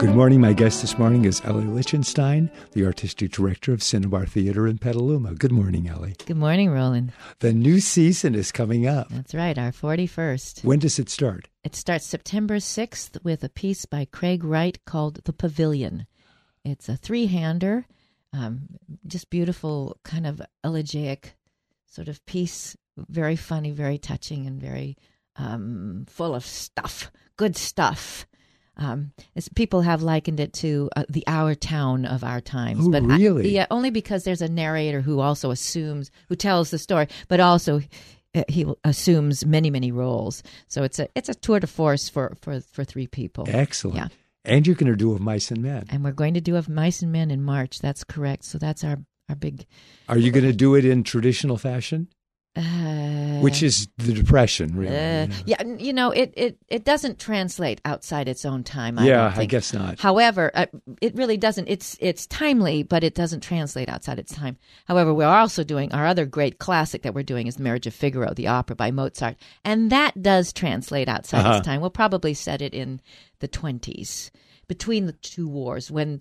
Good morning. My guest this morning is Ellie Lichtenstein, the artistic director of Cinnabar Theater in Petaluma. Good morning, Ellie. Good morning, Roland. The new season is coming up. That's right, our 41st. When does it start? It starts September 6th with a piece by Craig Wright called The Pavilion. It's a three-hander, just beautiful, kind of elegiac sort of piece, very funny, very touching, and very full of stuff, good stuff. People have likened it to the Our Town of our times. Oh, but really? Yeah, only because there's a narrator who also who tells the story, but also he assumes many roles. So it's a tour de force for three people. Excellent. Yeah. And you're going to do of Mice and Men. And we're going to do of Mice and Men in March. That's correct. So that's our big. Are you going to do it in traditional fashion? Which is the Depression, really. Yeah, it doesn't translate outside its own time. I guess not. However, it really doesn't. It's timely, but it doesn't translate outside its time. However, we're also doing our other great classic that we're doing is Marriage of Figaro, the opera by Mozart, and that does translate outside its time. We'll probably set it in the 20s, between the two wars, when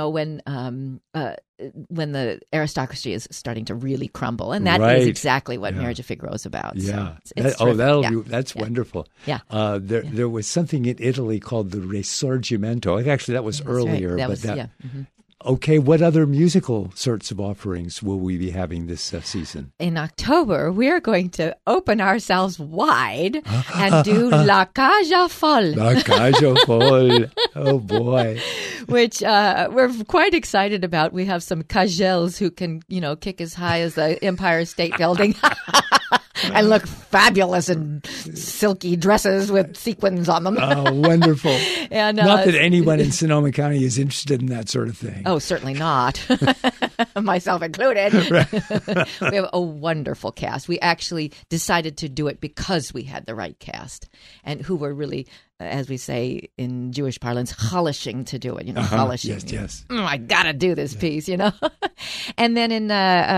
the aristocracy is starting to really crumble, and that is exactly what Marriage of Figaro is about. Yeah. So that's wonderful. Yeah. There was something in Italy called the Risorgimento. Actually, that was earlier. Right. Okay, what other musical sorts of offerings will we be having this season? In October, we're going to open ourselves wide and do La Cage Folle. La Cage Folle. Oh, boy. Which we're quite excited about. We have some cagelles who can, kick as high as the Empire State Building. And look fabulous in silky dresses with sequins on them. Oh, wonderful. And not that anyone in Sonoma County is interested in that sort of thing. Oh, certainly not. Myself included. We have a wonderful cast. We actually decided to do it because we had the right cast and who were really, as we say in Jewish parlance, chalishing to do it. Chalishing. Yes. I got to do this piece, And then in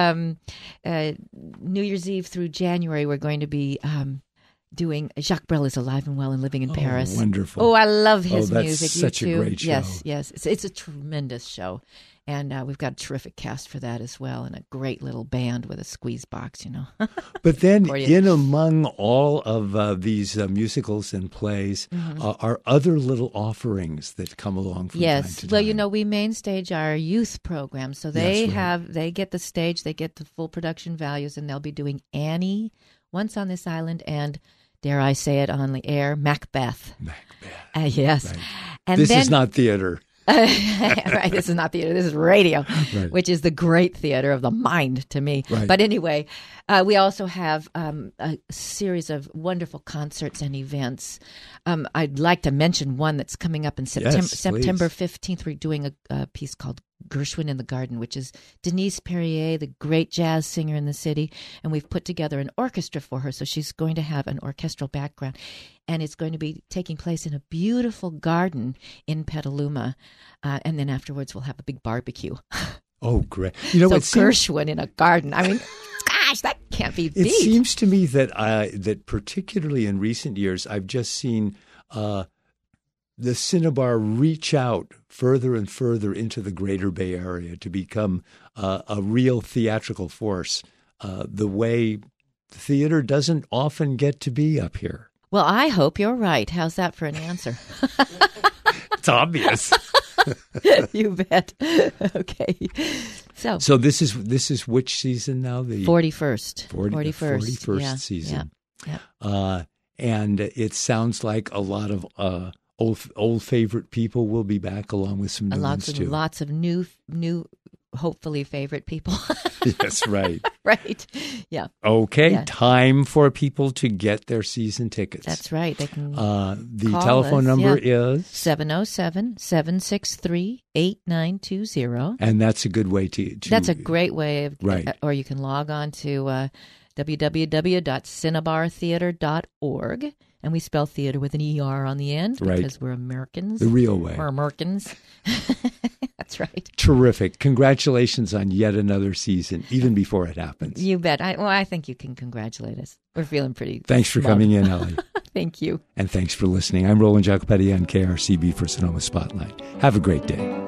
New Year's Eve through January, we're going to be doing Jacques Brel is Alive and Well and Living in Paris. Wonderful. Oh, I love his that's music. Such you a too? great show. Yes. It's a tremendous show. And we've got a terrific cast for that as well, and a great little band with a squeeze box, But then in among all of these musicals and plays are other little offerings that come along from time to time. Well, we main stage our youth program, so they get the stage, they get the full production values, and they'll be doing Annie, Once on This Island, and dare I say it on the air, Macbeth. Yes. Right. And this is not theater. Right, this is not theater. This is radio, right. Which is the great theater of the mind to me. Right. But anyway, we also have a series of wonderful concerts and events. I'd like to mention one that's coming up in September 15th. We're doing a piece called Gershwin in the Garden, which is Denise Perrier, the great jazz singer in the city, and we've put together an orchestra for her, so she's going to have an orchestral background, and it's going to be taking place in a beautiful garden in Petaluma, and then afterwards we'll have a big barbecue. Oh, great. Gershwin in a garden. I mean, gosh, that can't be beat. It seems to me that that particularly in recent years, I've just seen the Cinnabar reach out further and further into the greater Bay Area to become a real theatrical force, the way theater doesn't often get to be up here. Well, I hope you're right. How's that for an answer? It's obvious. You bet. Okay. So this is which season now? The 41st. 41st season. Yeah. And it sounds like a lot of old favorite people will be back, along with some new ones too. Lots of new, hopefully favorite people. Yes, right. Right. Yeah. Okay, yeah. Time for people to get their season tickets. That's right. They can the telephone number is 707-763-8920. And that's a good way to That's a great way of right. Or you can log on to www.cinnabartheater.org. And we spell theater with an ER on the end because we're Americans. The real way. We're Americans. That's right. Terrific. Congratulations on yet another season, even before it happens. You bet. I think you can congratulate us. We're feeling pretty Thanks for coming in, Ellie. Thank you. And thanks for listening. I'm Roland Jacopetti on KRCB for Sonoma Spotlight. Have a great day.